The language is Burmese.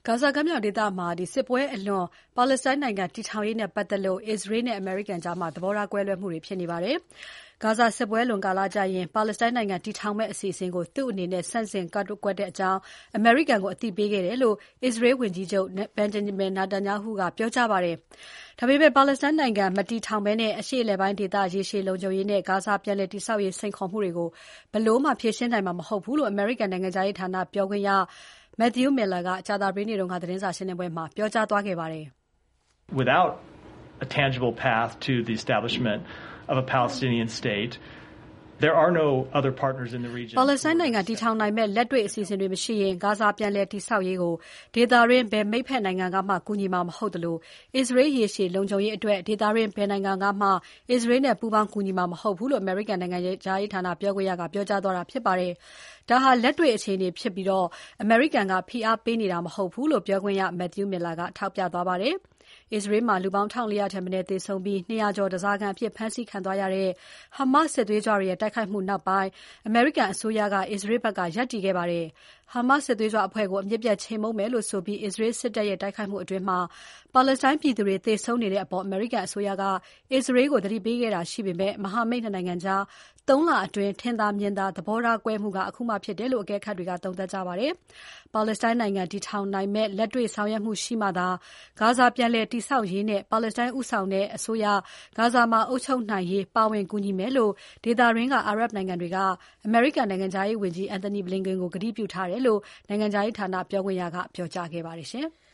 ဂါဇာကမ်းမြောင်ဒေသမှာစစ်ပွဲအလွန်ပါလက်စတိုင်းနိုင်ငံတည်ထောင်ရေးနဲ့ပတ်သက်လို့အစ္စရေးနဲ့အမေရိကန်ကြားသဘောထားကွဲလွဲမှုတွေဖြစ်နေပါတယ်။ ဂါဇာစစ်ပွဲလွန်ကာလကျရင်ပါလက်စတိုင်းနိုင်ငံတည်ထောင်မယ့်အစီအစဉ်ကိုသူ့အနေနဲ့ဆန့်ကျင်ကန့်ကွက်ကြောင်းအမေရိကန်ကိုအသိပေးခဲ့တယ်လို့အစ္စရေးဝန်ကြီးချုပ် Benjamin Netanyahu ကပြောကြားပါတယ်။ ဒါပေမဲ့ပါလက်စတိုင်းနိုင်ငံမတည်ထောင်ဘဲအရှေ့အလယ်ပိုင်းဒေသရေရှည်လုံခြုံရေးနဲ့ဂါဇာပြန်လည်တည်ဆောက်ရေးစိန်ခေါ်မှုတွေကိုဘယ်လိုမှဖြေရှင်းနိုင်မှာမဟုတ်ဘူးလို့အမေရိကန်နိုင်ငံခြားရေးဌာနပြောခွင့်ရ Matthew Miller ကကြာသပတေးနေ့ကသတင်းစာရှင်းပွဲမှာပြောကြားသွားခဲ့ပါတယ်။ Without a tangible path to the establishment of a Palestinian state, there are no other partners in the region. ပါလက်စတိုင်းနိုင်ငံတည်ထောင်နိုင်မဲ့လက်တွေ့အစီအစဉ်တွေမရှိရင်ဂါဇာပြန်လည်တည်ဆောက်ရေးကိုဒေသတွင်းဘယ်မိတ်ဖက်နိုင်ငံကမှကူညီမှာမဟုတ်သလိုအစ္စရေးရေရှည်လုံခြုံရေးအတွက်ဒေသတွင်းဘယ်နိုင်ငံကမှအစ္စရေးနဲ့ပူးပေါင်းကူညီမှာမဟုတ်ဘူးလို့အမေရိကန်နိုင်ငံခြားရေးဌာနပြောခွင့်ရကပြောကြားသွားတာဖြစ်ပါတယ်။ဒါဟာလက်တွေ့အခြေအနေဖြစ်ပြီးအမေရိကန်ကဖိအားပေးနေတာမဟုတ်ဘူးလို့ပြောခွင့်ရ Matthew Miller ကထောက်ပြသွားပါတယ်။ အစ္စရေးမှာလူပေါင်း ၁,၄၀၀ ထက်မနည်းသေဆုံးပြီး ၂၀၀ ကျော်ဓါးစာခံအဖြစ်ဖမ်းဆီးခံသွားရတဲ့ Hamas စစ်သွေးကြွတွေရဲ့တိုက်ခိုက်မှုနောက်ပိုင်းအမေရိကန်အစိုးရကအစ္စရေးဘက်ကရပ်တည်ခဲ့ပါတယ်။ Hamas စစ်သွေးကြွအဖွဲ့ကိုအမြစ်ပြတ်ချေမှုန်းမယ်လို့ဆိုပြီးအစ္စရေးစစ်တပ်ရဲ့တိုက်ခိုက်မှုအတွင်းပါလက်စတိုင်းပြည်သူတွေသေဆုံးနေတဲ့အပေါ်အမေရိကန်အစိုးရကအစ္စရေးကိုသတိပေးခဲ့တာရှိပေမဲ့မဟာမိတ် ၂ နိုင်ငံကြား ၃ လအတွင်းထင်သာမြင်သာသဘောထားကွဲမှုအခုမှဖြစ်တယ်လို့အကဲခတ်တွေကသုံးသပ်ကြပါတယ်။ ပါလက်စတိုင်းနိုင်ငံတည်ထောင်နိုင်မဲ့လက်တွေ့ဆောင်ရွက်မှုရှိမှသာဂါဇာပြန်လည်တည်ဆောက်ရေးနဲ့ပါလက်စတိုင်းဦးဆောင်တဲ့အစိုးရဂါဇာမှာအုပ်ချုပ်နိုင်ရေးပါဝင်ကူညီမယ်လို့ဒေသတွင်းကအာရပ်နိုင်ငံတွေကအမေရိကန်နိုင်ငံခြားရေးဝန်ကြီး Antony Blinken ကိုကတိပြုထားတယ်လို့နိုင်ငံခြားရေးဌာနပြောခွင့်ရကပြောကြားခဲ့ပါတယ်။